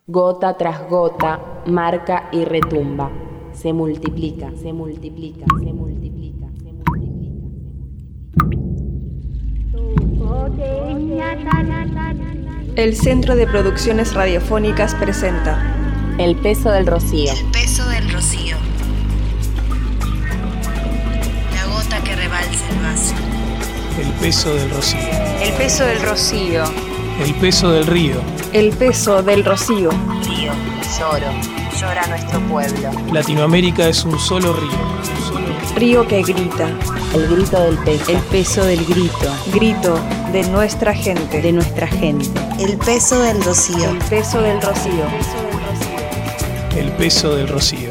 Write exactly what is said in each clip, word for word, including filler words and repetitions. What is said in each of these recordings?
Gota tras gota, marca y retumba. Se multiplica, se multiplica, se multiplica, se multiplica. El Centro de Producciones Radiofónicas presenta El peso del rocío. El peso del rocío. La gota que rebalsa el vaso. El peso del rocío. El peso del rocío. El peso del río. El peso del rocío. Río, lloro, llora nuestro pueblo. Latinoamérica es un solo río. Un solo río. Río que grita. El grito del peso. El peso del grito. Grito de nuestra gente. De nuestra gente. El peso del rocío. El peso del rocío. El peso del rocío.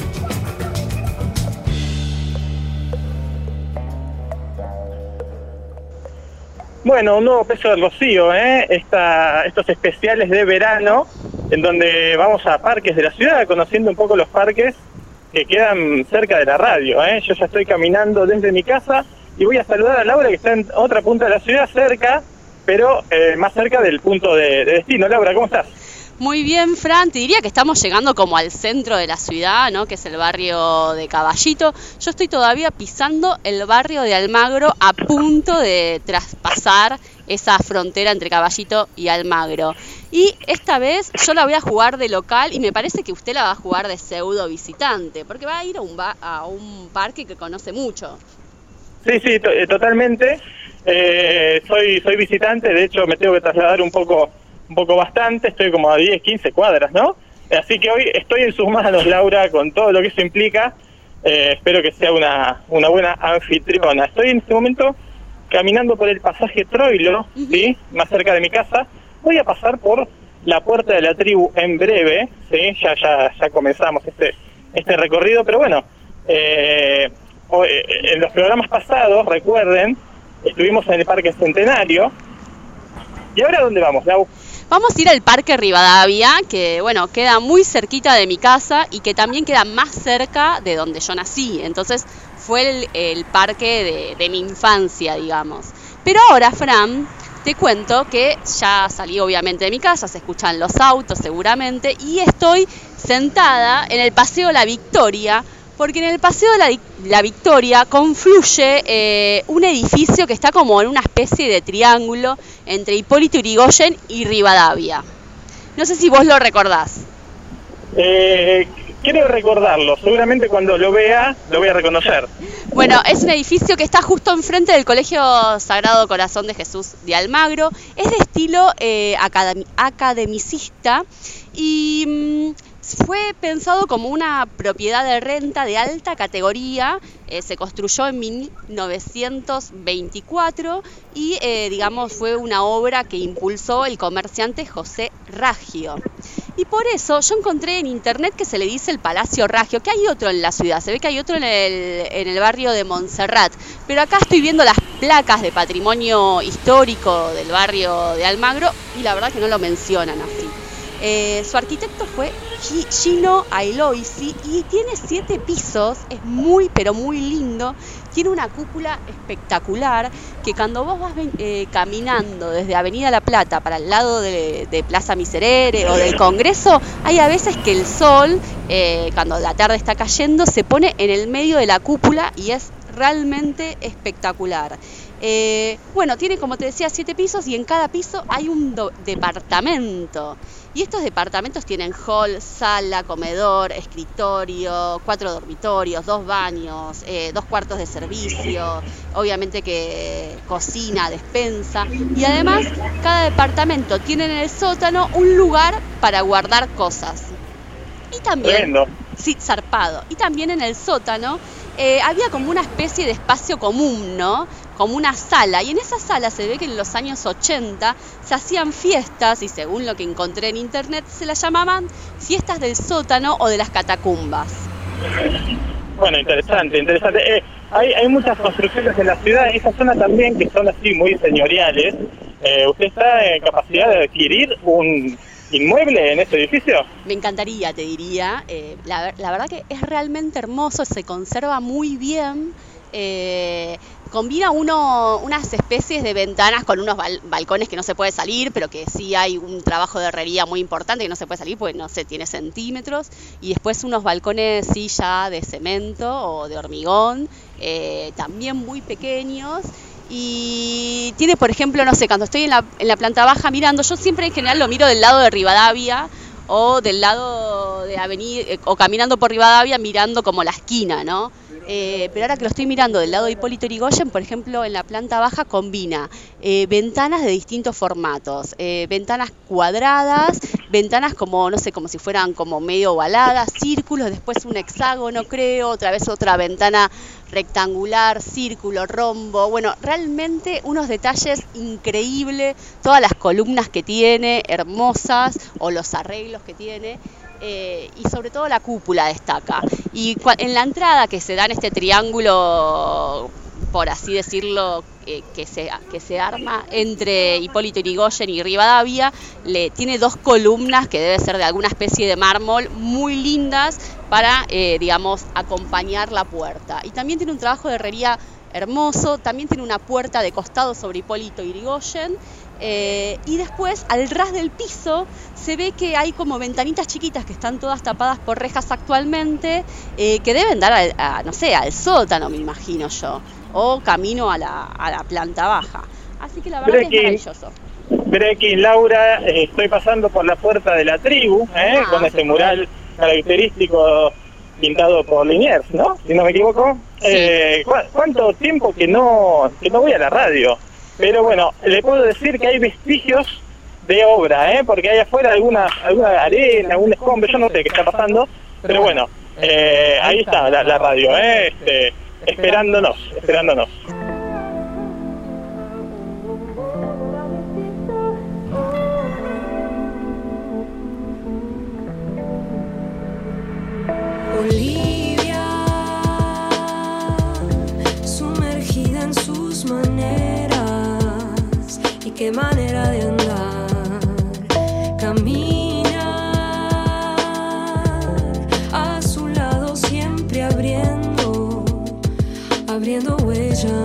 Bueno, un nuevo peso del rocío, ¿eh? Esta, estos especiales de verano, en donde vamos a parques de la ciudad, conociendo un poco los parques que quedan cerca de la radio, ¿eh? Yo ya estoy caminando desde mi casa y voy a saludar a Laura, que está en otra punta de la ciudad, cerca, pero eh, más cerca del punto de, de destino. Laura, ¿cómo estás? Muy bien, Fran, te diría que estamos llegando como al centro de la ciudad, ¿no? Que es el barrio de Caballito. Yo estoy todavía pisando el barrio de Almagro, a punto de traspasar esa frontera entre Caballito y Almagro. Y esta vez yo la voy a jugar de local y me parece que usted la va a jugar de pseudo visitante, porque va a ir a un, ba- a un parque que conoce mucho. Sí, sí, to- totalmente. Eh, soy, soy visitante, de hecho me tengo que trasladar un poco... un poco bastante, estoy como a diez, quince cuadras, ¿no? Así que hoy estoy en sus manos, Laura, con todo lo que eso implica. Eh, espero que sea una, una buena anfitriona. Estoy en este momento caminando por el pasaje Troilo, uh-huh. ¿sí? Más cerca de mi casa. Voy a pasar por la Puerta de la Tribu en breve, ¿sí? Ya, ya, ya comenzamos este, este recorrido, pero bueno, eh, hoy, en los programas pasados, recuerden, estuvimos en el Parque Centenario. ¿Y ahora dónde vamos, Lau? Vamos a ir al Parque Rivadavia, que bueno, queda muy cerquita de mi casa y que también queda más cerca de donde yo nací. Entonces fue el, el parque de, de mi infancia, digamos. Pero ahora, Fran, te cuento que ya salí obviamente de mi casa, se escuchan los autos seguramente, y estoy sentada en el Paseo La Victoria, porque en el Paseo de la, la Victoria confluye eh, un edificio que está como en una especie de triángulo entre Hipólito Yrigoyen y Rivadavia. No sé si vos lo recordás. Eh, quiero recordarlo, seguramente cuando lo vea lo voy a reconocer. Bueno, es un edificio que está justo enfrente del Colegio Sagrado Corazón de Jesús de Almagro. Es de estilo eh, academ- academicista y... Mmm, fue pensado como una propiedad de renta de alta categoría, eh, se construyó en mil novecientos veinticuatro y eh, digamos fue una obra que impulsó el comerciante José Raggio. Y por eso yo encontré en internet que se le dice el Palacio Raggio, que hay otro en la ciudad, se ve que hay otro en el, en el barrio de Montserrat, pero acá estoy viendo las placas de patrimonio histórico del barrio de Almagro y la verdad que no lo mencionan así. Eh, su arquitecto fue Gino Aloisi y tiene siete pisos, es muy pero muy lindo, tiene una cúpula espectacular que cuando vos vas eh, caminando desde Avenida La Plata para el lado de, de Plaza Miserere o del Congreso, hay a veces que el sol, eh, cuando la tarde está cayendo, se pone en el medio de la cúpula y es realmente espectacular. Eh, bueno, tiene, como te decía, siete pisos y en cada piso hay un do- departamento. Y estos departamentos tienen hall, sala, comedor, escritorio, cuatro dormitorios, dos baños, eh, dos cuartos de servicio, obviamente que cocina, despensa. Y además, cada departamento tiene en el sótano un lugar para guardar cosas. Y también, Tremendo. sí, zarpado. Y también en el sótano eh, había como una especie de espacio común, ¿no? Como una sala, y en esa sala se ve que en los años ochenta se hacían fiestas, y según lo que encontré en internet, se las llamaban fiestas del sótano o de las catacumbas. Bueno, interesante, interesante. Eh, hay, hay muchas construcciones en la ciudad, en esa zona también, que son así muy señoriales. Eh, ¿Usted está en capacidad de adquirir un inmueble en ese edificio? Me encantaría, te diría. Eh, la, la verdad que es realmente hermoso, se conserva muy bien. Eh, combina uno, unas especies de ventanas con unos bal- balcones que no se puede salir, pero que sí hay un trabajo de herrería muy importante que no se puede salir porque no sé, tiene centímetros, y después unos balcones sí ya de cemento o de hormigón, eh, también muy pequeños. Y tiene, por ejemplo, no sé, cuando estoy en la, en la planta baja mirando, yo siempre en general lo miro del lado de Rivadavia o del lado de Avenida, eh, o caminando por Rivadavia mirando como la esquina, ¿no? Eh, pero ahora que lo estoy mirando del lado de Hipólito Yrigoyen, por ejemplo, en la planta baja combina eh, ventanas de distintos formatos, eh, ventanas cuadradas, ventanas como, no sé, como si fueran como medio ovaladas, círculos, después un hexágono, creo, otra vez otra ventana rectangular, círculo, rombo. Bueno, realmente unos detalles increíbles, todas las columnas que tiene, hermosas, o los arreglos que tiene. Eh, y sobre todo la cúpula destaca. Y cua- en la entrada que se da en este triángulo, por así decirlo, eh, que, se, que se arma entre Hipólito Yrigoyen y Rivadavia, le, tiene dos columnas que debe ser de alguna especie de mármol muy lindas para, eh, digamos, acompañar la puerta. Y también tiene un trabajo de herrería hermoso, también tiene una puerta de costado sobre Hipólito Yrigoyen. Eh, y después, al ras del piso, se ve que hay como ventanitas chiquitas que están todas tapadas por rejas actualmente, eh, que deben dar, al, a, no sé, al sótano, me imagino yo, o camino a la, a la planta baja. Así que la verdad Breaking, que es maravilloso. Breaking, Laura, eh, estoy pasando por la puerta de la tribu, eh, Ah, con este mural característico pintado por Liniers, ¿no? Si no me equivoco. Sí. Eh, ¿cu- ¿Cuánto tiempo que no, que no voy a la radio? Pero bueno, le puedo decir que hay vestigios de obra, ¿eh? Porque hay afuera alguna, alguna arena, algún escombro, yo no sé qué está pasando, pero bueno, eh, ahí está la, la radio, ¿eh? Este, esperándonos, esperándonos. Olivia, sumergida en sus maneras, y qué manera de andar, caminar a su lado siempre abriendo, abriendo huellas.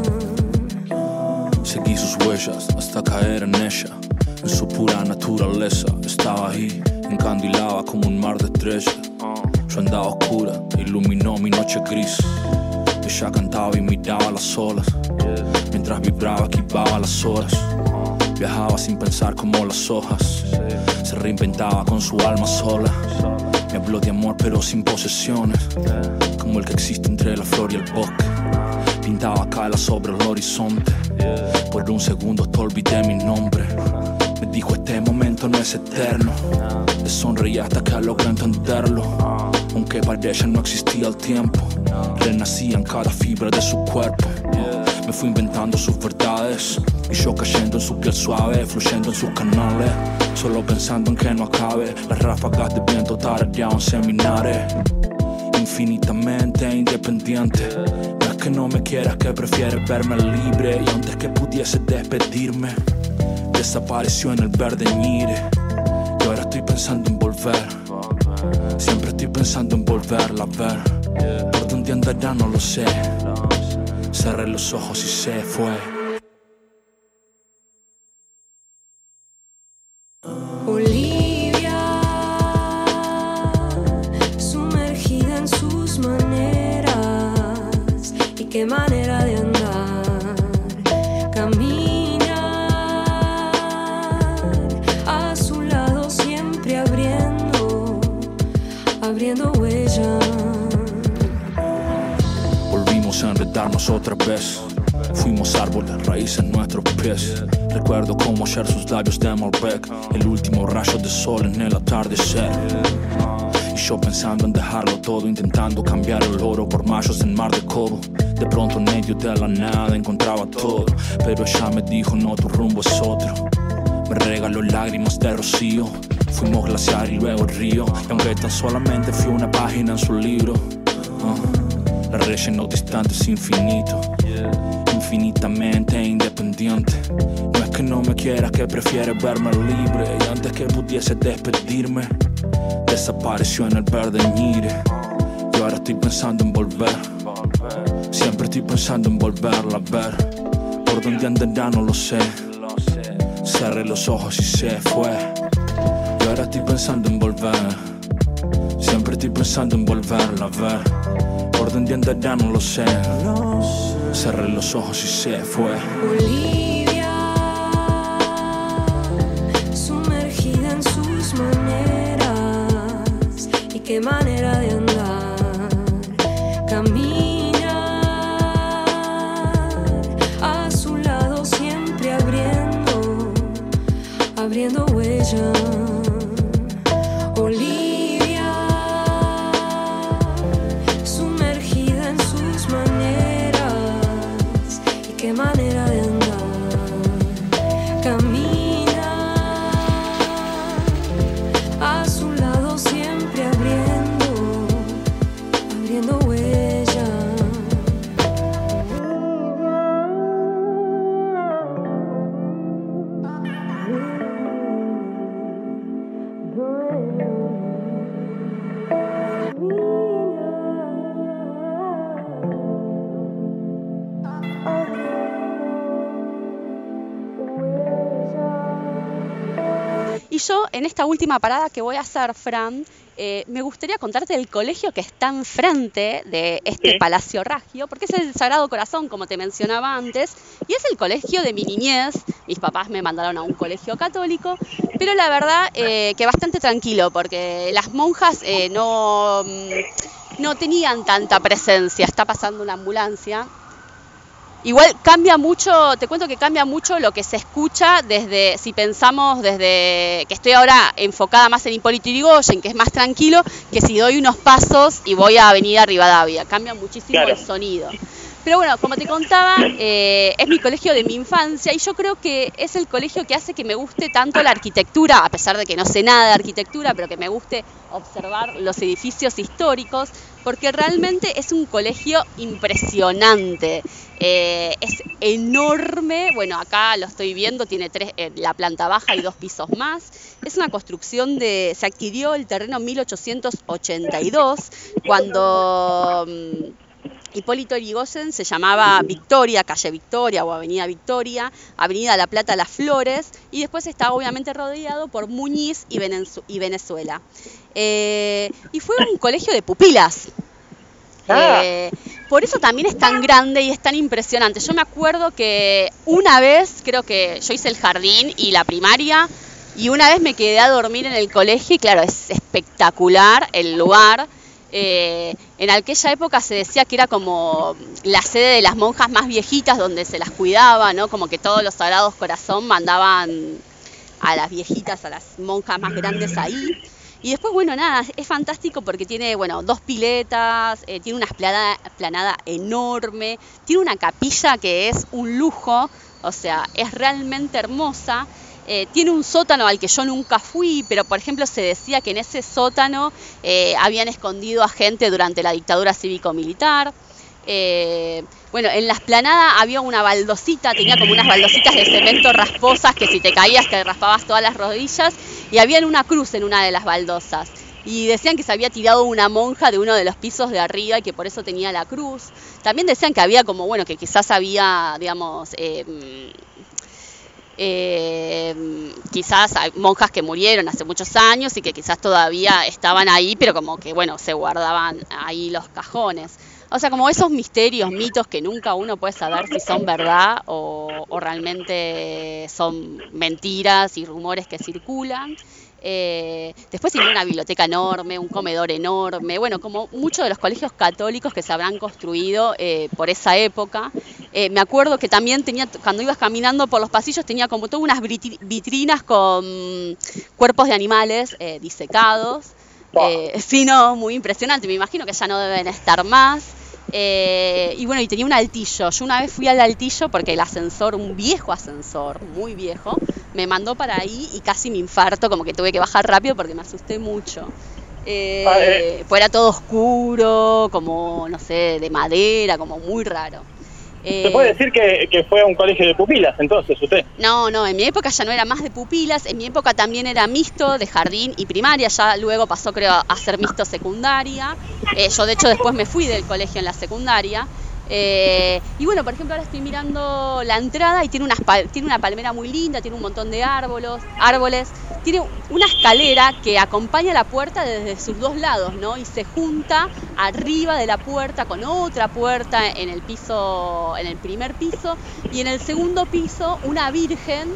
Seguí sus huellas hasta caer en ella, en su pura naturaleza. Estaba ahí, encandilaba como un mar de estrellas. Yo andaba oscura, iluminó mi noche gris. Ella cantaba y miraba las olas, mientras vibraba, esquivaba las horas. Viajaba sin pensar como las hojas, se reinventaba con su alma sola. Me habló de amor pero sin posesiones, como el que existe entre la flor y el bosque. Pintaba cala sobre el horizonte, por un segundo te olvidé mi nombre. Me dijo este momento no es eterno. Le sonreí hasta que logré entenderlo. Aunque para ella no existía el tiempo, renacía en cada fibra de su cuerpo. Me fui inventando sus verdades, y yo cayendo en su piel suave, fluyendo en sus canales, solo pensando en que no acabe. Las ráfagas de viento tarareaban seminares. Infinitamente independiente. No es que no me quieras, que prefieres verme libre. Y antes que pudiese despedirme, desapareció en el verde ñire. Y ahora estoy pensando en volver. Siempre estoy pensando en volverla a ver. Por dónde andará no lo sé. Cerré los ojos y se fue. Olivia, sumergida en sus maneras, y qué manera de andar, caminar a su lado siempre abriendo, abriendo huellas. Volvimos a enredarnos otra vez. Fuimos árboles, raíces en nuestros pies. Recuerdo como ayer sus labios de Malbec, el último rayo de sol en el atardecer. Y yo pensando en dejarlo todo, intentando cambiar el oro por mayos en mar de cobo. De pronto en medio de la nada encontraba todo, pero ella me dijo no, tu rumbo es otro. Me regaló lágrimas de rocío. Fuimos glaciar y luego río. Y aunque tan solamente fui una página en su libro, uh, la rellenó distantes infinito. Infinitamente independiente. No es que no me quieras, que prefieres verme libre. Y antes que pudiese despedirme, desapareció en el verde ñire. Y ahora estoy pensando en volver. Siempre estoy pensando en volverla a ver. Por dónde andará no lo sé. Cerré los ojos y se fue. Y ahora estoy pensando en volver. Siempre estoy pensando en volverla a ver. Por dónde andará no lo sé. Cerré los ojos y se fue. Olivia, sumergida en sus maneras. Y qué manera de andar. Caminar a su lado, siempre abriendo, abriendo huella. Olivia, sumergida en sus maneras. Y qué manera de andar. Camina a su lado, siempre abriendo, abriendo huella. Y yo, en esta última parada que voy a hacer, Fran, eh, me gustaría contarte del colegio que está enfrente de este Sí. Palacio Ragio, porque es el Sagrado Corazón, como te mencionaba antes, y es el colegio de mi niñez. Mis papás me mandaron a un colegio católico, pero la verdad eh, que bastante tranquilo, porque las monjas eh, no, no tenían tanta presencia. Está pasando una ambulancia. Igual cambia mucho, te cuento que cambia mucho lo que se escucha desde, si pensamos desde que estoy ahora enfocada más en Hipólito Yrigoyen, que es más tranquilo, que si doy unos pasos y voy a Avenida Rivadavia. Cambia muchísimo Claro. el sonido. Pero bueno, como te contaba, eh, es mi colegio de mi infancia y yo creo que es el colegio que hace que me guste tanto la arquitectura, a pesar de que no sé nada de arquitectura, pero que me guste observar los edificios históricos, porque realmente es un colegio impresionante. Eh, es enorme, bueno, acá lo estoy viendo, tiene tres, eh, la planta baja y dos pisos más. Es una construcción de, se adquirió el terreno en mil ochocientos ochenta y dos, cuando mm, Hipólito Yrigoyen se llamaba Victoria, calle Victoria o Avenida Victoria, Avenida La Plata Las Flores, y después está obviamente rodeado por Muñiz y, Venezu- y Venezuela. Eh, y fue un colegio de pupilas. Ah. Eh, por eso también es tan grande y es tan impresionante. Yo me acuerdo que una vez, creo que yo hice el jardín y la primaria, y una vez me quedé a dormir en el colegio y claro, es espectacular el lugar. Eh, en aquella época se decía que era como la sede de las monjas más viejitas donde se las cuidaba, ¿no? Como que todos los Sagrados Corazón mandaban a las viejitas, a las monjas más grandes ahí. Y después, bueno, nada, es fantástico porque tiene, bueno, dos piletas, eh, tiene una esplanada, esplanada enorme, tiene una capilla que es un lujo, o sea, es realmente hermosa. Eh, tiene un sótano al que yo nunca fui, pero por ejemplo se decía que en ese sótano eh, habían escondido a gente durante la dictadura cívico-militar. Eh, bueno, en la esplanada había una baldosita, tenía como unas baldositas de cemento rasposas que si te caías te raspabas todas las rodillas, y había una cruz en una de las baldosas. Y decían que se había tirado una monja de uno de los pisos de arriba y que por eso tenía la cruz. También decían que había como, bueno, que quizás había, digamos, eh, Eh, quizás hay monjas que murieron hace muchos años y que quizás todavía estaban ahí, pero como que, bueno, se guardaban ahí los cajones. O sea, como esos misterios, mitos que nunca uno puede saber si son verdad o, o realmente son mentiras y rumores que circulan. Eh, después tiene una biblioteca enorme, un comedor enorme, bueno, como muchos de los colegios católicos que se habrán construido eh, por esa época. Eh, me acuerdo que también tenía, cuando ibas caminando por los pasillos, tenía como todas unas vitrinas con cuerpos de animales eh, disecados. Eh, sí, no, muy impresionante, me imagino que ya no deben estar más. Eh, y bueno, y tenía un altillo. Yo una vez fui al altillo porque el ascensor, un viejo ascensor, muy viejo, me mandó para ahí y casi me infarto, como que tuve que bajar rápido porque me asusté mucho. Eh, Ah, eh. Pues era todo oscuro, como, no sé, de madera, como muy raro. Eh, ¿Se puede decir que, que fue a un colegio de pupilas entonces usted? No, no, en mi época ya no era más de pupilas, en mi época también era mixto de jardín y primaria, ya luego pasó creo a ser mixto secundaria. Eh, yo de hecho después me fui del colegio en la secundaria. Eh, y bueno, por ejemplo, ahora estoy mirando la entrada y tiene, unas pal- tiene una palmera muy linda, tiene un montón de árboles, árboles, tiene una escalera que acompaña la puerta desde sus dos lados, ¿no? Y se junta arriba de la puerta con otra puerta en el piso, en el primer piso, y en el segundo piso una virgen,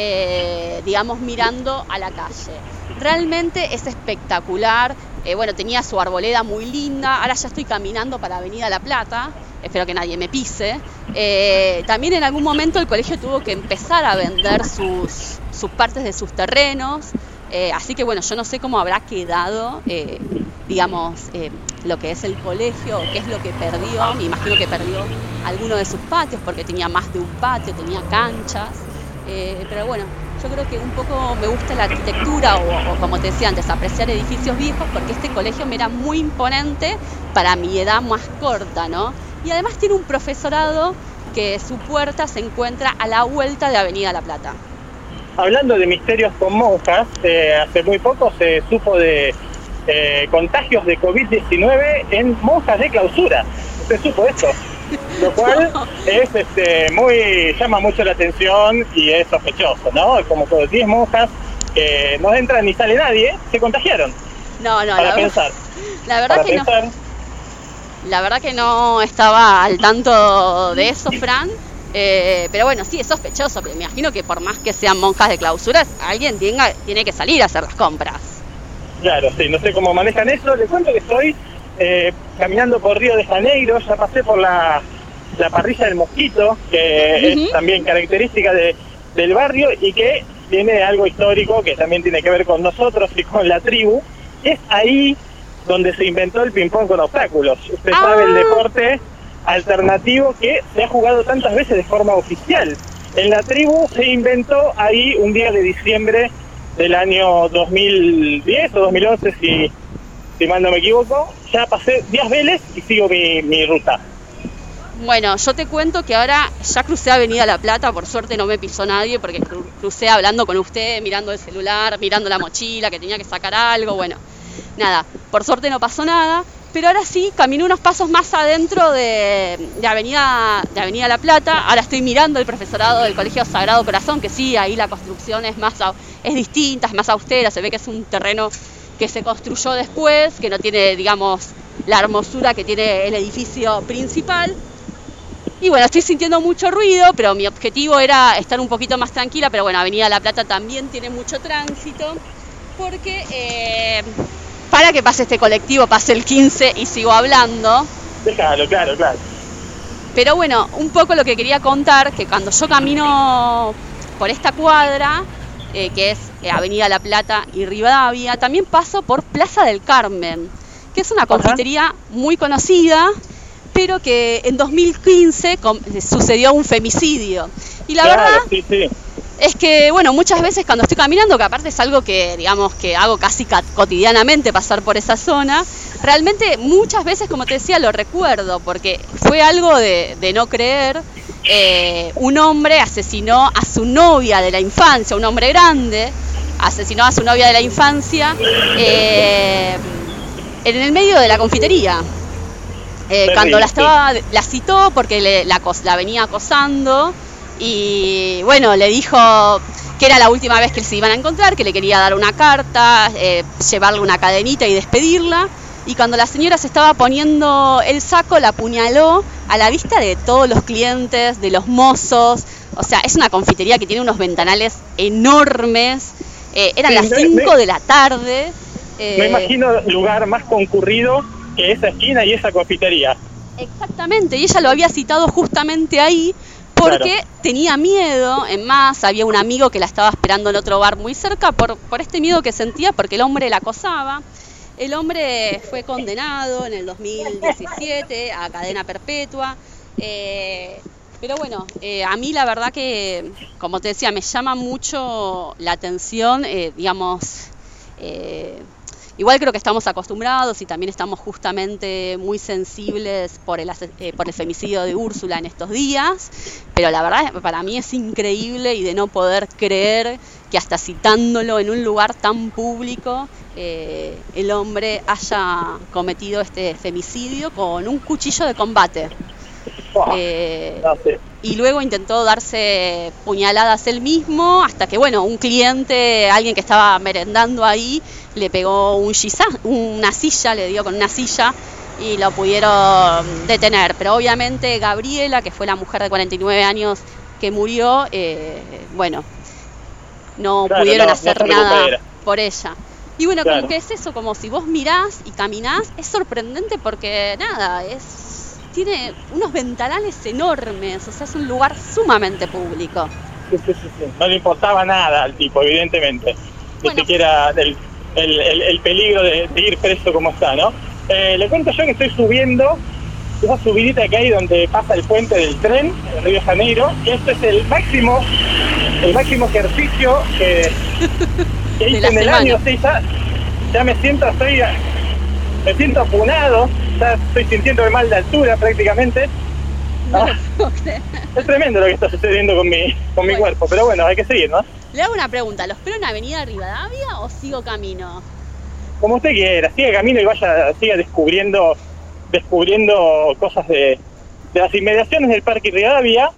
eh, digamos, mirando a la calle. Realmente es espectacular. Eh, bueno, tenía su arboleda muy linda. Ahora ya estoy caminando para Avenida La Plata. Espero que nadie me pise. Eh, también en algún momento el colegio tuvo que empezar a vender sus, sus partes de sus terrenos. Eh, así que bueno, yo no sé cómo habrá quedado, eh, digamos, eh, lo que es el colegio, qué es lo que perdió. Me imagino que perdió alguno de sus patios porque tenía más de un patio, tenía canchas. Eh, pero bueno, yo creo que un poco me gusta la arquitectura o, o como te decía antes, apreciar edificios viejos porque este colegio me era muy imponente para mi edad más corta, ¿no? Y además tiene un profesorado que su puerta se encuentra a la vuelta de Avenida La Plata. Hablando de misterios con monjas, eh, hace muy poco se supo de eh, contagios de COVID diecinueve en monjas de clausura. ¿Usted supo esto? Lo cual es este, muy llama mucho la atención y es sospechoso, ¿no? Como que diez monjas que no entran ni sale nadie, se contagiaron. No, no, para la, pensar. la verdad para que pensar. no. La verdad que no estaba al tanto de eso, Fran. Eh, pero bueno, sí, es sospechoso. Me imagino que por más que sean monjas de clausura, alguien tenga, tiene que salir a hacer las compras. Claro, sí, no sé cómo manejan eso. Les cuento que estoy eh, caminando por Río de Janeiro, ya pasé por la, la parrilla del Mosquito, que uh-huh. es también característica de, del barrio y que tiene algo histórico que también tiene que ver con nosotros y con la tribu. Es ahí donde se inventó el ping-pong con obstáculos. Usted ah. sabe, el deporte alternativo que se ha jugado tantas veces de forma oficial. En la tribu se inventó ahí un día de diciembre del año dos mil diez o dos mil once, si, si mal no me equivoco. Ya pasé Díaz Vélez y sigo mi, mi ruta. Bueno, yo te cuento que ahora ya crucé Avenida La Plata, por suerte no me pisó nadie porque cru- crucé hablando con usted, mirando el celular, mirando la mochila, que tenía que sacar algo, bueno, nada, por suerte no pasó nada, pero ahora sí, caminé unos pasos más adentro de, de, Avenida, de Avenida La Plata, ahora estoy mirando el profesorado del Colegio Sagrado Corazón, que sí, ahí la construcción es, más, es distinta, es más austera, se ve que es un terreno que se construyó después, que no tiene, digamos, la hermosura que tiene el edificio principal. Y bueno, estoy sintiendo mucho ruido, pero mi objetivo era estar un poquito más tranquila, pero bueno, Avenida La Plata también tiene mucho tránsito, porque eh, para que pase este colectivo, pase el quince y sigo hablando. Déjalo, claro, claro. Pero bueno, un poco lo que quería contar, que cuando yo camino por esta cuadra, eh, que es Avenida La Plata y Rivadavia, también paso por Plaza del Carmen, que es una confitería Ajá. muy conocida, pero que en dos mil quince com- sucedió un femicidio. Y la claro, verdad sí, sí. es que, bueno, muchas veces cuando estoy caminando, que aparte es algo que, digamos, que hago casi ca- cotidianamente, pasar por esa zona, realmente muchas veces, como te decía, lo recuerdo, porque fue algo de, de no creer. Eh, un hombre asesinó a su novia de la infancia, un hombre grande, asesinó a su novia de la infancia eh, en el medio de la confitería. Eh, cuando la estaba, la citó porque le, la, la venía acosando y bueno, le dijo que era la última vez que se iban a encontrar, que le quería dar una carta, eh, llevarle una cadenita y despedirla. Y cuando la señora se estaba poniendo el saco, la apuñaló a la vista de todos los clientes, de los mozos. O sea, es una confitería que tiene unos ventanales enormes. Eh, eran sí, las cinco de la tarde. Eh, me imagino lugar más concurrido que esa esquina y esa confitería. Exactamente, y ella lo había citado justamente ahí porque claro. tenía miedo. En más, había un amigo que la estaba esperando en otro bar muy cerca por, por este miedo que sentía porque el hombre la acosaba. El hombre fue condenado en el dos mil diecisiete a cadena perpetua. Eh, pero bueno, eh, a mí la verdad que, como te decía, me llama mucho la atención, eh, digamos... Eh, igual creo que estamos acostumbrados y también estamos justamente muy sensibles por el, eh, por el femicidio de Úrsula en estos días, pero la verdad para mí es increíble y de no poder creer que hasta citándolo en un lugar tan público eh, el hombre haya cometido este femicidio con un cuchillo de combate. Eh, no sé. Y luego intentó darse puñaladas él mismo hasta que, bueno, un cliente, alguien que estaba merendando ahí, le pegó un giza, una silla, le dio con una silla y lo pudieron detener. Pero obviamente Gabriela, que fue la mujer de cuarenta y nueve años que murió, eh, bueno, no claro, pudieron no, hacer no nada por ella. Y bueno, claro. como que es eso, como si vos mirás y caminás, es sorprendente porque nada, es... tiene unos ventanales enormes, o sea, es un lugar sumamente público. Sí, sí, sí, sí. No le importaba nada al tipo, evidentemente. Ni Bueno. siquiera el, el, el, el peligro de, de ir preso como está, ¿no? Eh, le cuento yo que estoy subiendo esa subidita que hay donde pasa el puente del tren en Río de Janeiro, y esto es el máximo, el máximo ejercicio que, que hice en el semana. año. Sí, ya, ya me siento, estoy, me siento apunado. Ya estoy sintiéndome mal de altura prácticamente. Ah, es tremendo lo que está sucediendo con mi, con mi Bueno. cuerpo, pero bueno, hay que seguir, ¿no? Le hago una pregunta, ¿lo espero en Avenida Rivadavia o sigo camino? Como usted quiera, siga camino y vaya, siga descubriendo, descubriendo cosas de, de las inmediaciones del Parque Rivadavia.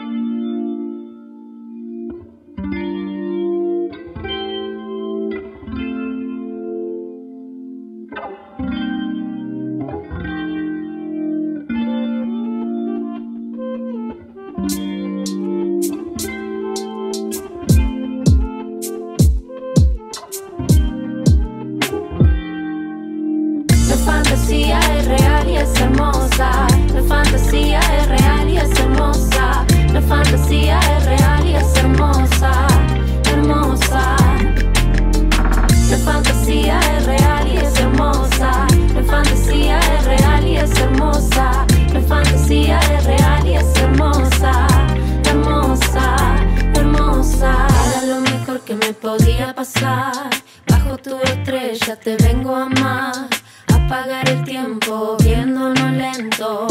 La fantasía es real y es hermosa. La fantasía es real y es hermosa. La fantasía es real y es hermosa, hermosa. La fantasía es real y es hermosa. La fantasía es real y es hermosa. La fantasía es real y es hermosa, hermosa, hermosa. Era lo mejor que me podía pasar. Bajo tu estrella te vengo a amar. Apagar el tiempo viéndonos lento.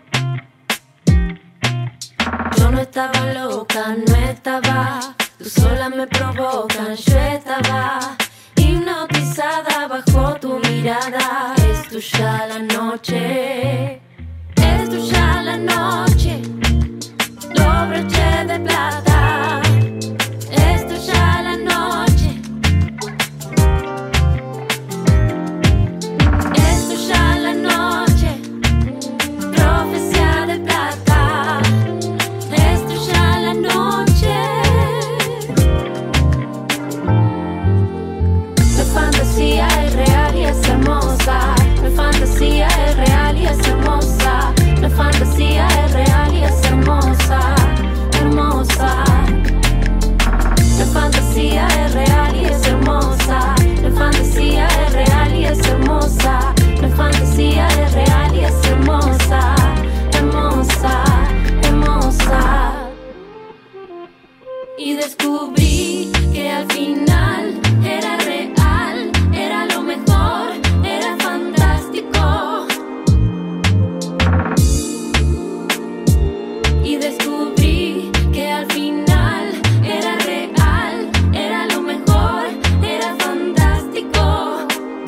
Yo no estaba loca, no estaba. Tú sola me provocas, yo estaba hipnotizada bajo tu mirada. Es tuya la noche, es tuya la noche. Los broches de plata, es tuya la noche. Es tuya la noche, profecía de plata. Es tuya la noche. La fantasía es real y es hermosa. La fantasía es real y es hermosa. La fantasía es real y es hermosa, hermosa. La fantasía es real y es hermosa. La fantasía es real y es hermosa. La fantasía es real y es hermosa, hermosa, hermosa. Y descubrí que al final era real, era lo mejor, era fantástico. Y descubrí que al final era real, era lo mejor, era fantástico.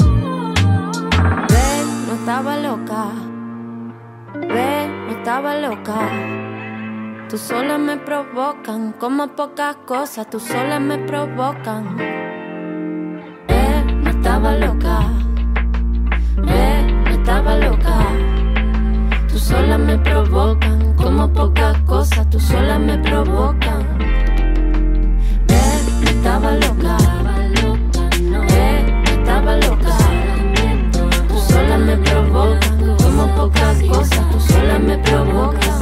Ve, no estaba loca. Ve, no estaba loca. Tú sola me provocan, como pocas cosas, tú sola me provocan. Ve, no estaba loca. Ve, no estaba loca. Tú sola me provocan, como pocas cosas, tú sola me provocan. Ve, no estaba loca. Ve, no estaba loca. Tú sola me provocan, como pocas cosas, tú sola me provocan.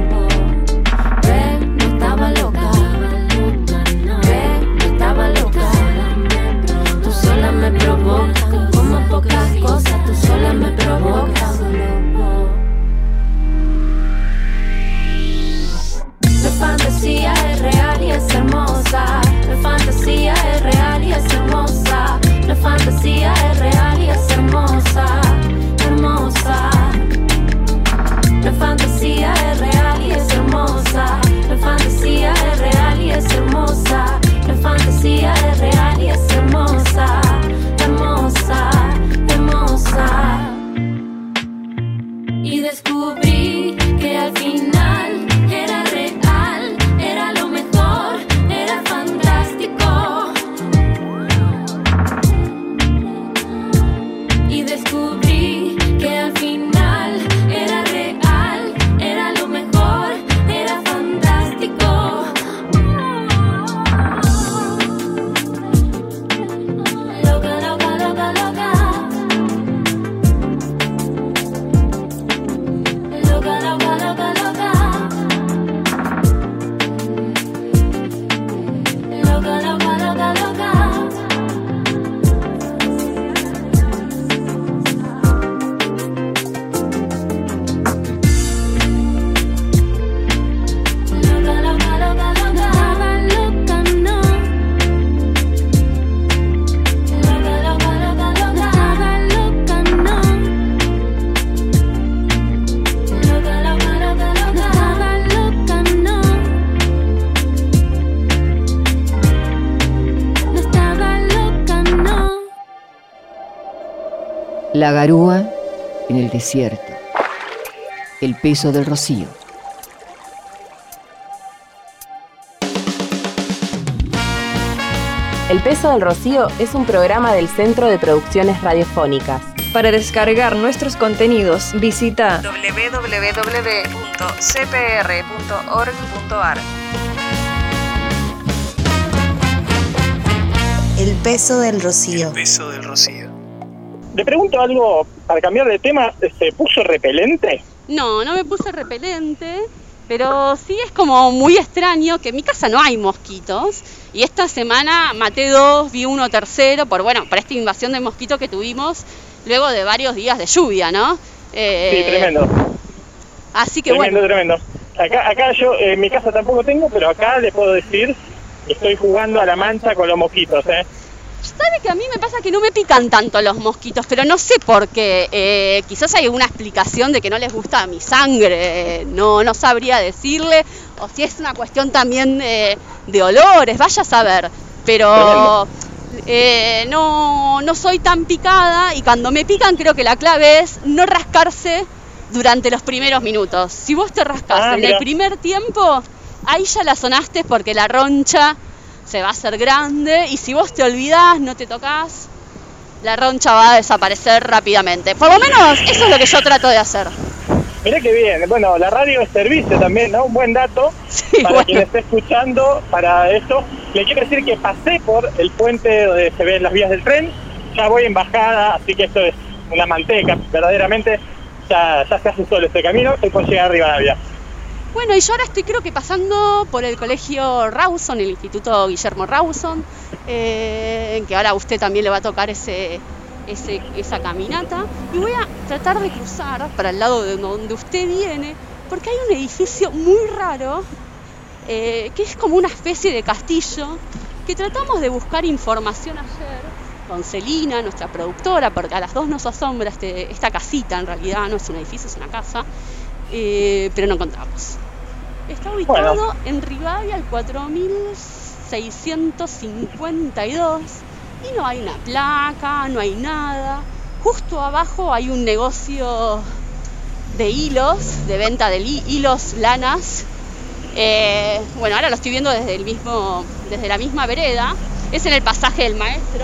Ve, no estaba loca. Ve, no estaba loca. Tú sola me provocas, como pocas cosas, tú sola me provocas. La fantasía es real. La garúa en el desierto. El peso del rocío. El peso del rocío es un programa del Centro de Producciones Radiofónicas. Para descargar nuestros contenidos, visita doble u doble u doble u punto c p r punto org punto a r. El peso del rocío. El peso del rocío. Le pregunto algo para cambiar de tema. ¿Se puso repelente? No, no me puse repelente, pero sí es como muy extraño que en mi casa no hay mosquitos. Y esta semana maté dos, vi uno tercero, por bueno, por esta invasión de mosquitos que tuvimos luego de varios días de lluvia, ¿no? Eh, sí, tremendo. Así que tremendo, bueno. Tremendo, tremendo. Acá, acá yo, en mi casa tampoco tengo, pero acá le puedo decir que estoy jugando a la mancha con los mosquitos, ¿eh? ¿Sabe que a mí me pasa que no me pican tanto los mosquitos? Pero no sé por qué. Eh, quizás hay una explicación de que no les gusta mi sangre. No, no sabría decirle. O si es una cuestión también de, de olores, vaya a saber. Pero eh, no, no soy tan picada y cuando me pican creo que la clave es no rascarse durante los primeros minutos. Si vos te rascás ah, en mira. el primer tiempo, ahí ya la sonaste porque la roncha se va a hacer grande y si vos te olvidás, no te tocas, la roncha va a desaparecer rápidamente. Por lo menos eso es lo que yo trato de hacer. Mirá que bien, bueno, la radio es servicio también, ¿no? Un buen dato sí, para bueno. quien esté escuchando, para esto. Le quiero decir que pasé por el puente donde se ven las vías del tren, ya voy en bajada, así que esto es una manteca, verdaderamente ya, ya se hace solo este camino, y puedo llegar arriba de la vía. Bueno, y yo ahora estoy creo que pasando por el colegio Rawson, el Instituto Guillermo Rawson, eh, que ahora a usted también le va a tocar ese, ese, esa caminata, y voy a tratar de cruzar para el lado de donde usted viene, porque hay un edificio muy raro, eh, que es como una especie de castillo, que tratamos de buscar información ayer con Celina, nuestra productora, porque a las dos nos asombra este, esta casita, en realidad no es un edificio, es una casa. Eh, pero no encontramos. Está ubicado bueno. en Rivadavia al cuatro mil seiscientos cincuenta y dos y no hay una placa, no hay nada. Justo abajo hay un negocio de hilos, de venta de hilos, lanas. Eh, bueno, ahora lo estoy viendo desde el mismo, desde la misma vereda. Es en el pasaje del Maestro.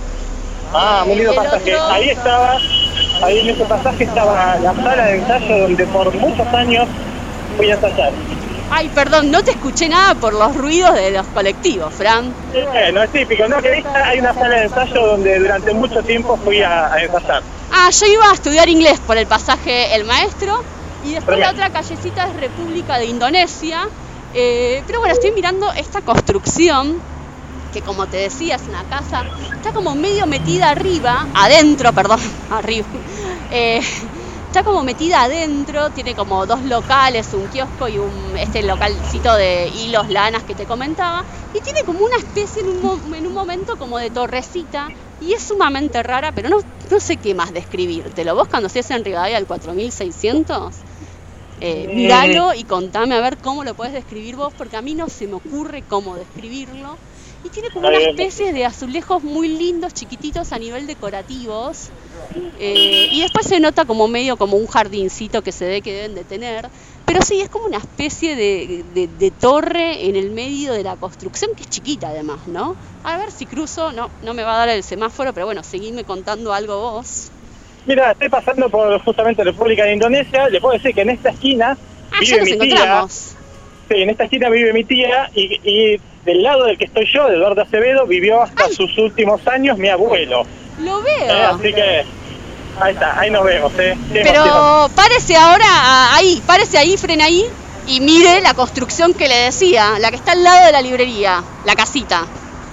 Ah, muy lindo pasaje. Otro... Ahí estaba. Ahí en ese pasaje estaba la sala de ensayo donde por muchos años fui a ensayar. Ay, perdón, no te escuché nada por los ruidos de los colectivos, Fran. Sí, bueno, es típico, ¿no? Que hay una sala de ensayo donde durante mucho tiempo fui a, a ensayar. Ah, yo iba a estudiar inglés por el pasaje El Maestro y después Tremendo. La otra callecita es República de Indonesia. Eh, pero bueno, estoy mirando esta construcción que, como te decía, es una casa, está como medio metida arriba, adentro, perdón, arriba, eh, está como metida adentro, tiene como dos locales, un kiosco y un este localcito de hilos, lanas que te comentaba, y tiene como una especie en un, en un momento como de torrecita, y es sumamente rara, pero no, no sé qué más describírtelo. Vos cuando estés en Rivadavia al cuatro mil seiscientos, eh, míralo y contame a ver cómo lo podés describir vos, porque a mí no se me ocurre cómo describirlo. Y tiene como una especie de azulejos muy lindos, chiquititos a nivel decorativos. Eh, y después se nota como medio como un jardincito que se ve que deben de tener. Pero sí, es como una especie de, de, de torre en el medio de la construcción, que es chiquita además, ¿no? A ver si cruzo, no, no me va a dar el semáforo, pero bueno, seguime contando algo vos. Mira, estoy pasando por justamente República de Indonesia. Le puedo decir que en esta esquina ah, vive ya nos mi encontramos. tía. Sí, en esta esquina vive mi tía y... y del lado del que estoy yo, de Eduardo Acevedo, vivió hasta Ay. sus últimos años mi abuelo. Lo veo. Eh, así que ahí está, ahí nos vemos. ¿eh? Pero emoción. Párese ahora, ahí, párese ahí, frena ahí y mire la construcción que le decía, la que está al lado de la librería, la casita.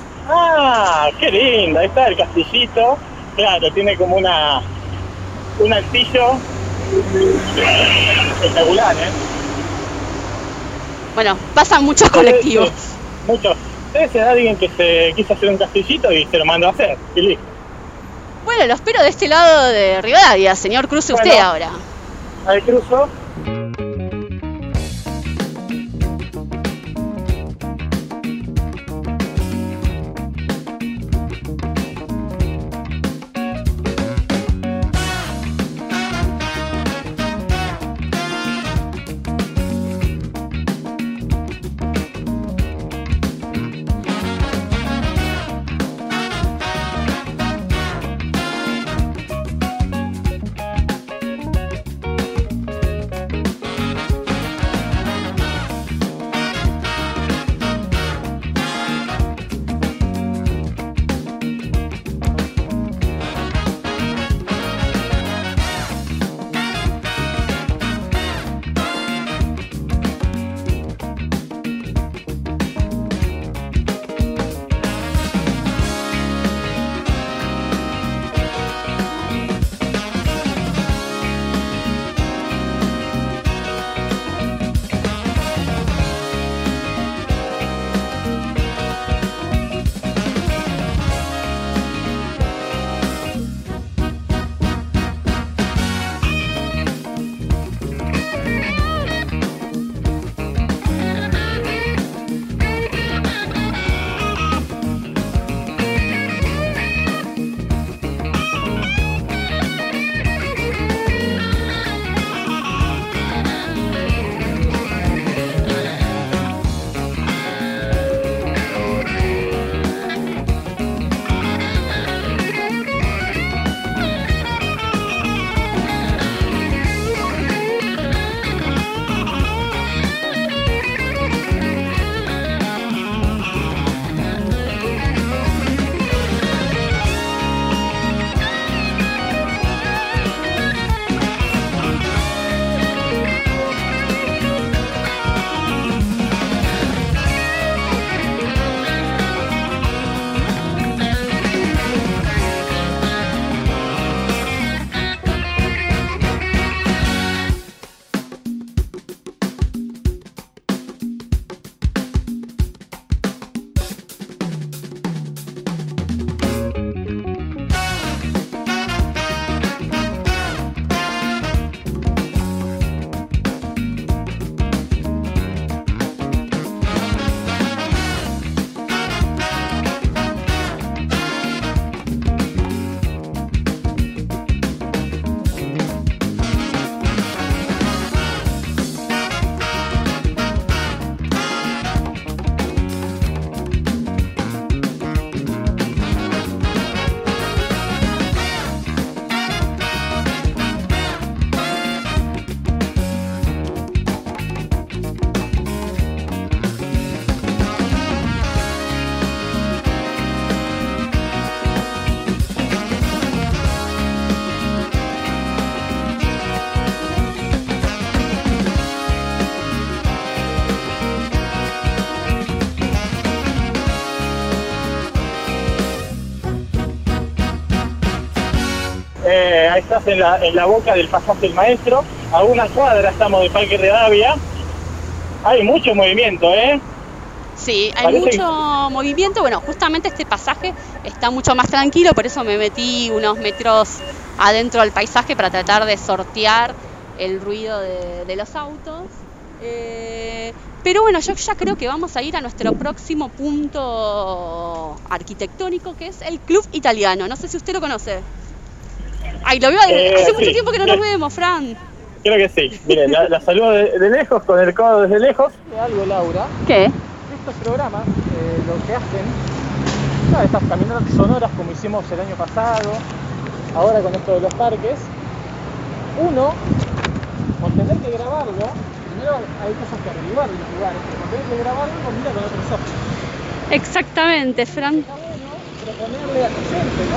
Ah, qué linda, ahí está el castillito. Claro, tiene como una un altillo espectacular, ¿eh? Bueno, pasan muchos colectivos. Sí, sí. Mucho. Debe ser alguien que se quiso hacer un castillito y se lo mandó a hacer. Y listo. Bueno, lo espero de este lado de Rivadavia, señor. Cruce bueno, usted ahora. Ahí cruzo. estás en la, en la boca del pasaje del Maestro, a una cuadra estamos de Parque Rivadavia. Hay mucho movimiento, ¿eh? Sí, hay Parece mucho que... movimiento. Bueno, justamente este pasaje está mucho más tranquilo, por eso me metí unos metros adentro del paisaje para tratar de sortear el ruido de, de los autos. Eh, pero bueno, yo ya creo que vamos a ir a nuestro próximo punto arquitectónico, que es el Club Italiano. No sé si usted lo conoce. Ay, lo veo Eh, hace sí. mucho tiempo que no nos vemos, Fran. Creo que sí. Miren, la, la saludo de, de lejos, con el codo desde lejos. Algo, Laura. ¿Qué? Estos programas, eh, lo que hacen, ¿sabes? Estas caminatas sonoras como hicimos el año pasado, ahora con esto de los parques, uno, por tener que grabarlo, primero hay cosas que averiguar en los lugares, pero por tener que grabarlo, lo mira con otros ojos. Exactamente, Fran. Está bueno proponerle a tu gente, ¿no?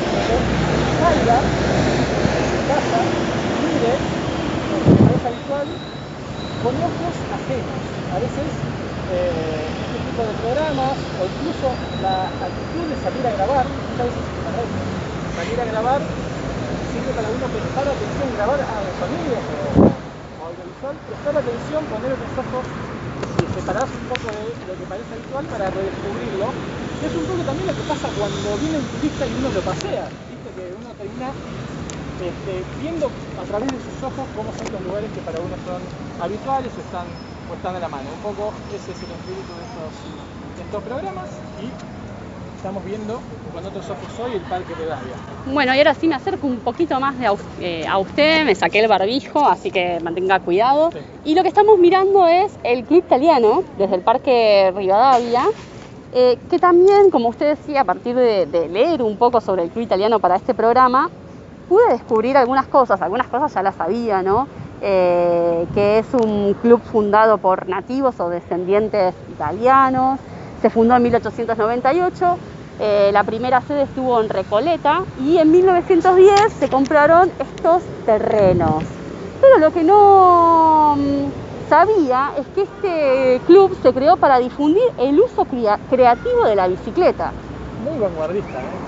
Que salga de su casa, mire, como es habitual, con ojos ajenos. A veces eh, este tipo de programas, o incluso la actitud de salir a grabar, muchas veces salir a grabar sirve para uno prestar atención, grabar a sonidos o, o audiovisual, prestar atención, poner los ojos y separarse un poco de lo que parece habitual para redescubrirlo. Y es un poco también lo que pasa cuando viene un turista y uno lo pasea, viste que uno termina este, viendo a través de sus ojos cómo son los lugares que para uno son habituales o están, o están a la mano. Un poco ese es el espíritu de estos, de estos programas y estamos viendo con otros ojos hoy el Parque Rivadavia. Bueno, y ahora sí me acerco un poquito más de a, eh, a usted, me saqué el barbijo, así que mantenga cuidado. Sí. Y lo que estamos mirando es el Club Italiano, desde el Parque Rivadavia, eh, que también, como usted decía, a partir de, de leer un poco sobre el Club Italiano para este programa, pude descubrir algunas cosas, algunas cosas ya las sabía, ¿no? Eh, que es un club fundado por nativos o descendientes italianos, se fundó en mil ochocientos noventa y ocho, eh, la primera sede estuvo en Recoleta y en mil novecientos diez se compraron estos terrenos. Pero lo que no mmm, sabía es que este club se creó para difundir el uso crea- creativo de la bicicleta. Muy vanguardista, ¿eh?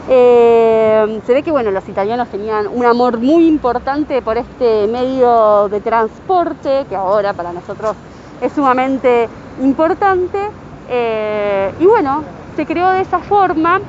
Eh, se ve que bueno, los italianos tenían un amor muy importante por este medio de transporte, que ahora para nosotros es sumamente importante. Eh, y bueno, se creó de esa forma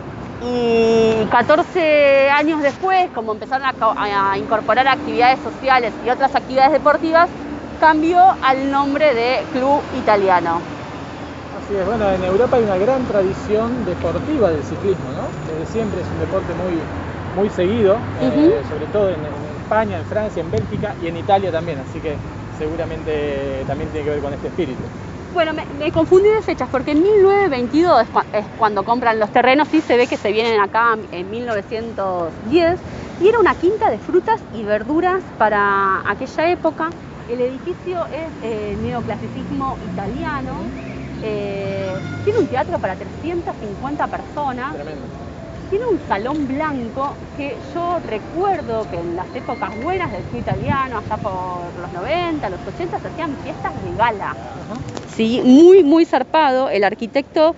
y catorce años después, como empezaron a, a incorporar actividades sociales y otras actividades deportivas, cambió al nombre de Club Italiano. Así es, bueno, en Europa hay una gran tradición deportiva del ciclismo, ¿no? Desde siempre es un deporte muy, muy seguido, uh-huh. eh, sobre todo en, en España, en Francia, en Bélgica y en Italia también, así que seguramente también tiene que ver con este espíritu. Bueno, me, me confundí de fechas porque en mil novecientos veintidós es, es cuando compran los terrenos y se ve que se vienen acá en mil novecientos diez y era una quinta de frutas y verduras para aquella época. El edificio es eh, neoclasicismo italiano, eh, tiene un teatro para trescientas cincuenta personas. Tremendo. Tiene un salón blanco que yo recuerdo que en las épocas buenas del club italiano, allá por los noventa, los ochenta, se hacían fiestas de gala. Uh-huh. Sí, muy, muy zarpado. El arquitecto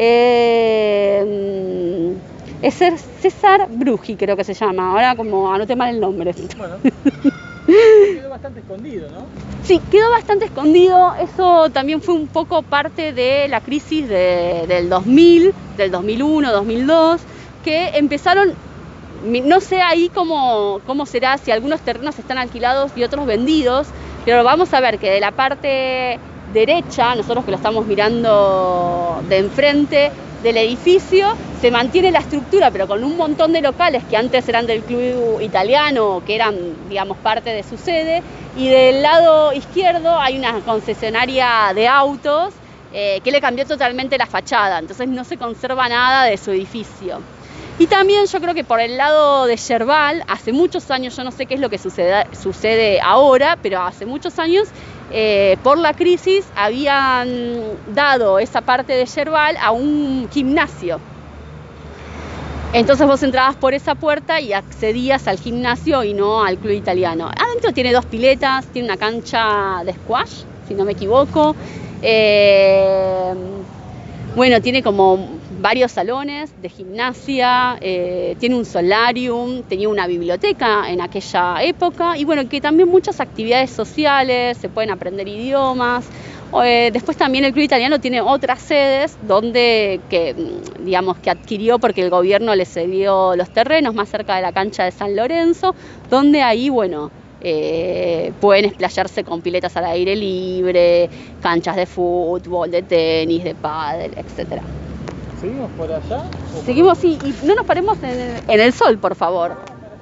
eh, es César Brughi, creo que se llama. Ahora como anoté mal el nombre. Bueno, quedó bastante escondido, ¿no? Sí, quedó bastante escondido. Eso también fue un poco parte de la crisis de, del dos mil, del dos mil uno, dos mil dos, que empezaron, no sé ahí cómo, cómo será, si algunos terrenos están alquilados y otros vendidos, pero vamos a ver que de la parte derecha, nosotros que lo estamos mirando de enfrente del edificio, se mantiene la estructura, pero con un montón de locales que antes eran del club italiano, que eran, digamos, parte de su sede, y del lado izquierdo hay una concesionaria de autos eh, que le cambió totalmente la fachada, entonces no se conserva nada de su edificio. Y también yo creo que por el lado de Yerbal, hace muchos años, yo no sé qué es lo que sucede, sucede ahora, pero hace muchos años, eh, por la crisis, habían dado esa parte de Yerbal a un gimnasio. Entonces vos entrabas por esa puerta y accedías al gimnasio y no al club italiano. Adentro tiene dos piletas, tiene una cancha de squash, si no me equivoco. Eh, bueno, tiene como varios salones de gimnasia, eh, tiene un solarium, tenía una biblioteca en aquella época y bueno, que también muchas actividades sociales, se pueden aprender idiomas. Eh, después también el Club Italiano tiene otras sedes donde, que, digamos, que adquirió porque el gobierno le cedió los terrenos más cerca de la cancha de San Lorenzo, donde ahí, bueno, eh, pueden explayarse con piletas al aire libre, canchas de fútbol, de tenis, de pádel, etcétera. ¿Seguimos por allá? Seguimos, sí, y no nos paremos en el, en el sol, por favor.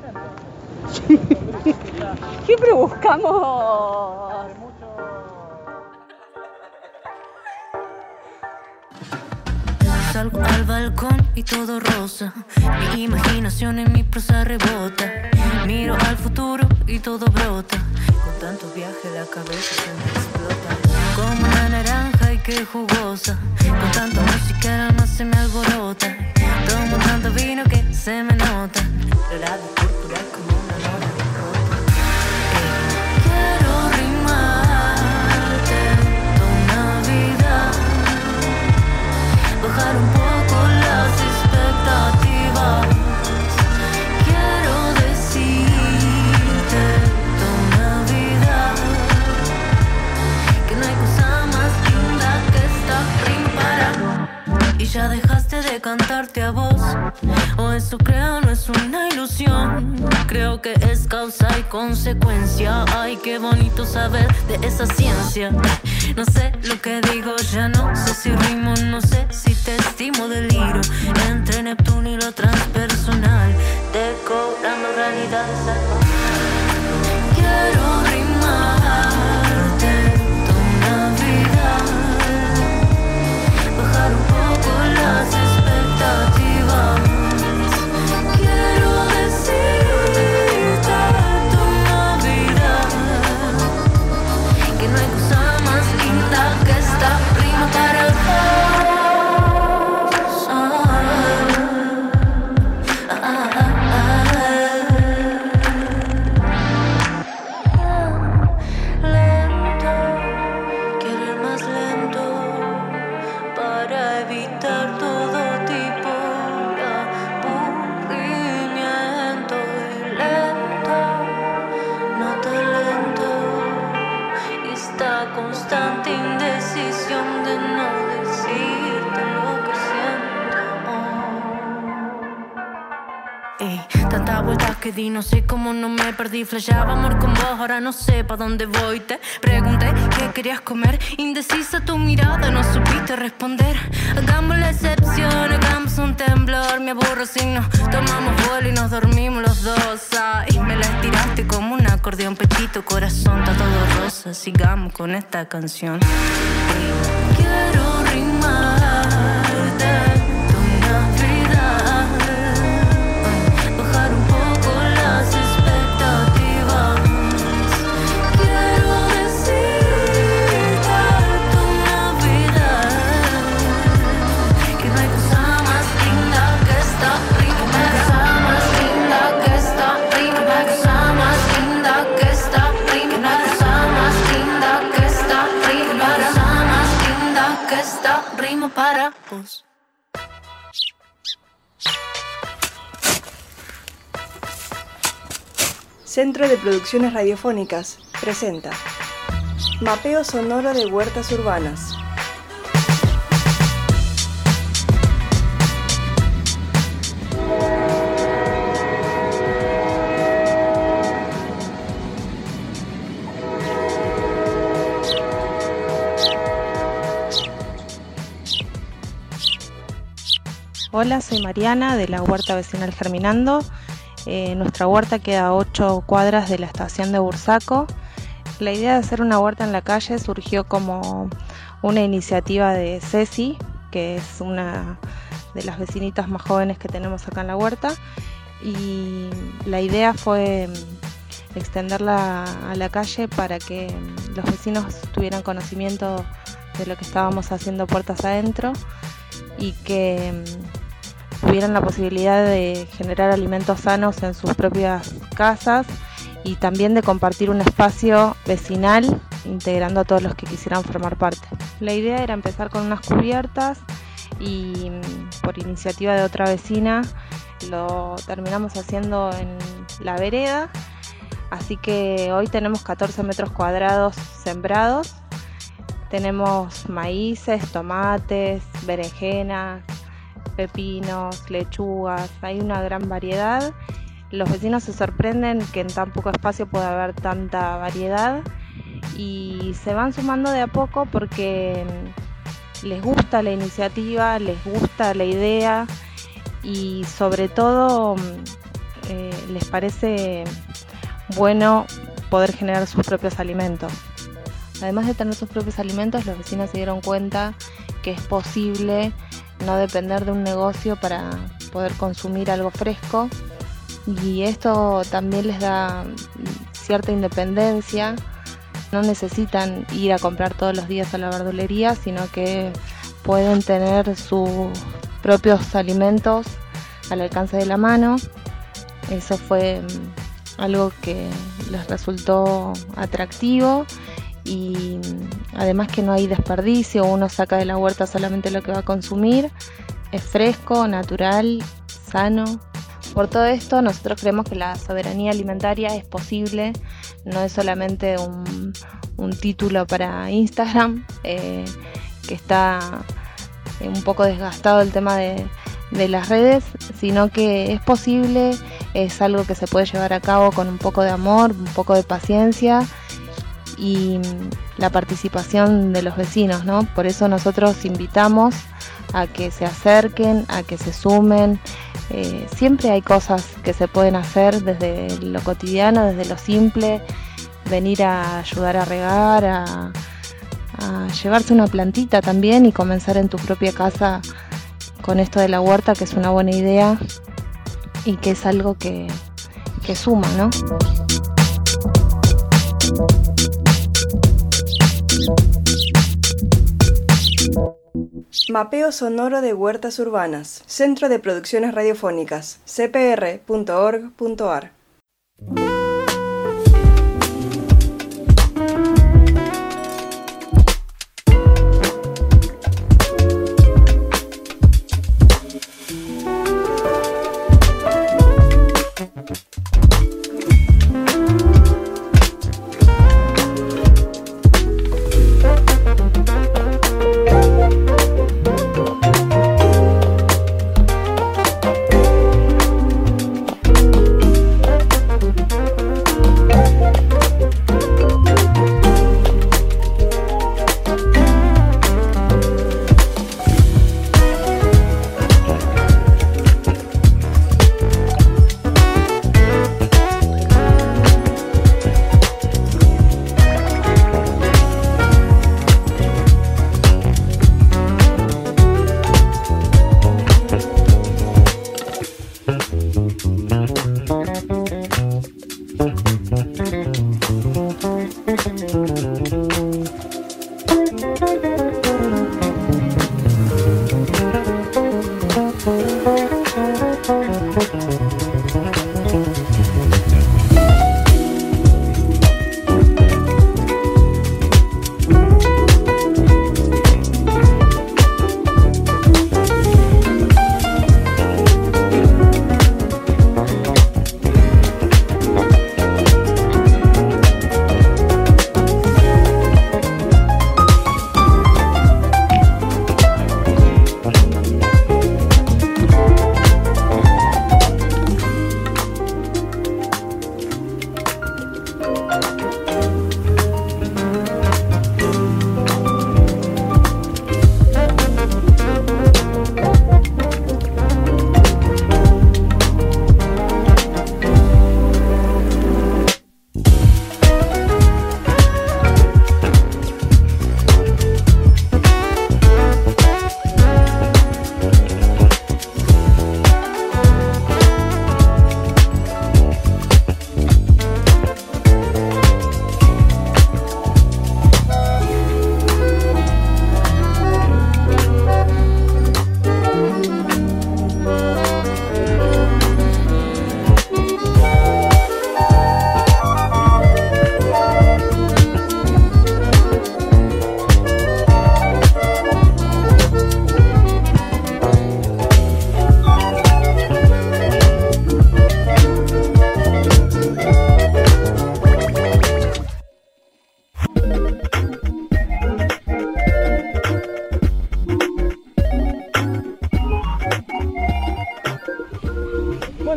Siempre buscamos... Salgo al balcón y todo rosa. Mi imaginación en mi prosa rebota. Miro al futuro y todo brota. Con tanto viaje la cabeza se me explota. Como una naranja y qué jugosa. Con tanta música el alma se me alborota. Tomo tanto vino que se me nota. La de púrpura como una lona de rota. Quiero rimarte toda una vida. Bajar un poco las expectativas. Quiero decirte toda una vida que no hay cosa más linda que esta prima. Y ya dejaste de cantarte a vos. O eso creo no es una ilusión. Creo que es causa y consecuencia. Ay, qué bonito saber de esa ciencia. No sé lo que digo, ya no sé si rimo, no sé si te estimo, deliro entre Neptuno y lo transpersonal, decorando realidades salvajes. Quiero rimarte toda una vida, bajar un poco las expectativas. Quiero decirte toda una vida que no hay cosa más linda que esta prima para vos. Ah, ah, ah, ah. Lento, quiero ir más lento para evitar todo tipo de aburrimiento. Y lento, no tan lento. Y esta constante indecisión de no decirte lo que siento. Oh. Ey, tantas vueltas que di, no sé cómo no me perdí. Flashaba amor con vos, ahora no sé pa' dónde voy. Te pregunté qué querías comer, indecisa tu mirada, no supiste responder. Hagamos la excepción, hagamos un temblor. Me aburro si nos tomamos vuelo y nos dormimos los dos. Ay, me la estiraste como un acordeón, pechito, corazón, está todo rosa. Sigamos con esta canción. Ey, quiero rimarte toda una vida, bajar un poco las expectativas. Quiero decirte toda una vida que no hay cosa más linda que esta primavera. Cosa más linda que esta primavera. Cosa más linda que esta primavera. Cosa más linda que esta primavera. Cosa más linda que esta rima para vos. Centro de Producciones Radiofónicas presenta Mapeo sonoro de huertas urbanas. Hola, soy Mariana de la Huerta Vecinal Germinando. Eh, nuestra huerta queda a ocho cuadras de la estación de Bursaco. La idea de hacer una huerta en la calle surgió como una iniciativa de Ceci, que es una de las vecinitas más jóvenes que tenemos acá en la huerta, y la idea fue extenderla a la calle para que los vecinos tuvieran conocimiento de lo que estábamos haciendo puertas adentro y que tuvieran la posibilidad de generar alimentos sanos en sus propias casas y también de compartir un espacio vecinal integrando a todos los que quisieran formar parte. La idea era empezar con unas cubiertas y por iniciativa de otra vecina lo terminamos haciendo en la vereda. Así que hoy tenemos catorce metros cuadrados sembrados. Tenemos maíces, tomates, berenjenas, pepinos, lechugas, hay una gran variedad. Los vecinos se sorprenden que en tan poco espacio pueda haber tanta variedad y se van sumando de a poco porque les gusta la iniciativa, les gusta la idea y sobre todo eh, les parece bueno poder generar sus propios alimentos. Además de tener sus propios alimentos, los vecinos se dieron cuenta que es posible no depender de un negocio para poder consumir algo fresco y esto también les da cierta independencia. No necesitan ir a comprar todos los días a la verdulería, sino que pueden tener sus propios alimentos al alcance de la mano. Eso fue algo que les resultó atractivo y además que no hay desperdicio, uno saca de la huerta solamente lo que va a consumir, es fresco, natural, sano. Por todo esto nosotros creemos que la soberanía alimentaria es posible, no es solamente un, un título para Instagram, eh, que está un poco desgastado el tema de, de las redes, sino que es posible, es algo que se puede llevar a cabo con un poco de amor, un poco de paciencia y la participación de los vecinos, ¿no? Por eso nosotros invitamos a que se acerquen, a que se sumen. Eh, siempre hay cosas que se pueden hacer desde lo cotidiano, desde lo simple, venir a ayudar a regar, a, a llevarse una plantita también y comenzar en tu propia casa con esto de la huerta, que es una buena idea y que es algo que, que suma, ¿no? Mapeo sonoro de huertas urbanas. Centro de Producciones Radiofónicas. c p r punto org punto a r.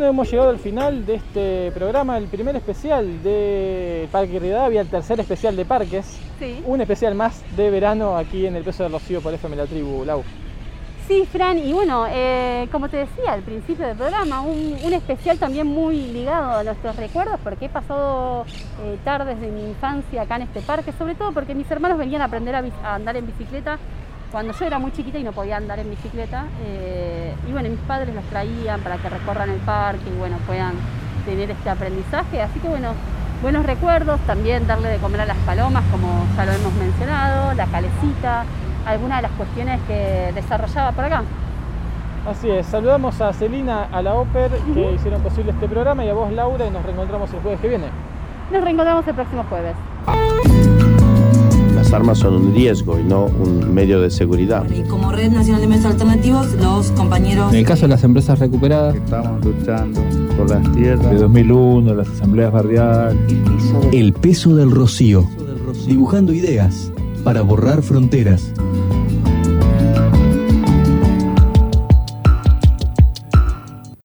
bueno, hemos llegado al final de este programa, el primer especial de Parque Rivadavia, el tercer especial de parques. Sí. Un especial más de verano aquí en El Peso del Rocío por F M La Tribu, Lau. Sí, Fran, y bueno, eh, como te decía al principio del programa, un, un especial también muy ligado a nuestros recuerdos, porque he pasado eh, tardes de mi infancia acá en este parque, sobre todo porque mis hermanos venían a aprender a, a andar en bicicleta cuando yo era muy chiquita y no podía andar en bicicleta, eh, y bueno, mis padres los traían para que recorran el parque y bueno, puedan tener este aprendizaje, así que bueno, buenos recuerdos, también darle de comer a las palomas, como ya lo hemos mencionado, la calecita, algunas de las cuestiones que desarrollaba por acá. Así es, saludamos a Celina, a la Oper, uh-huh. que hicieron posible este programa, y a vos, Laura, y nos reencontramos el jueves que viene. Nos reencontramos el próximo jueves. Las armas son un riesgo y no un medio de seguridad. Y como Red Nacional de Medios Alternativos, los compañeros... En el caso de las empresas recuperadas, estamos luchando por las tierras. De dos mil uno, las asambleas barriales. El Peso del Rocío. Dibujando ideas para borrar fronteras.